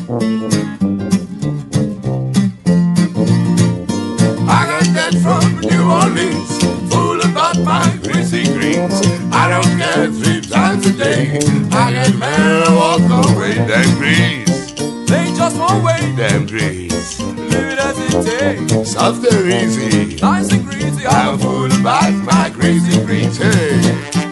I got that from New Orleans, full about my greasy greens. I don't care 3 times a day. I got man I walk away. Damn grease, They just won't wait. damn grease. Leave it as it takes. Soft and easy. Nice and greasy. I'm full about my crazy greens. Hey.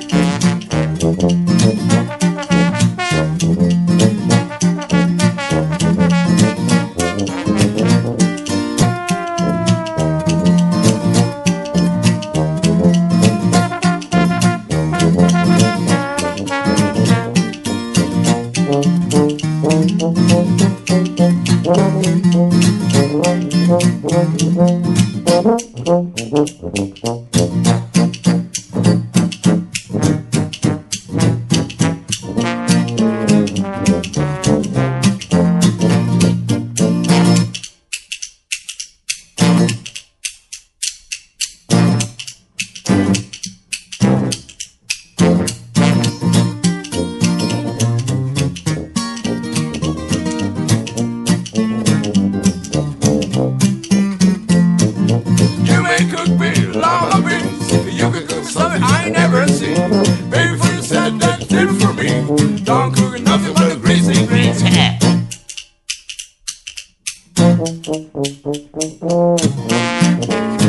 You may cook me lava beans. You can cook something I ain't never seen. Baby, for you said that did for me. Don't cook nothing but the greasy greens. Yeah.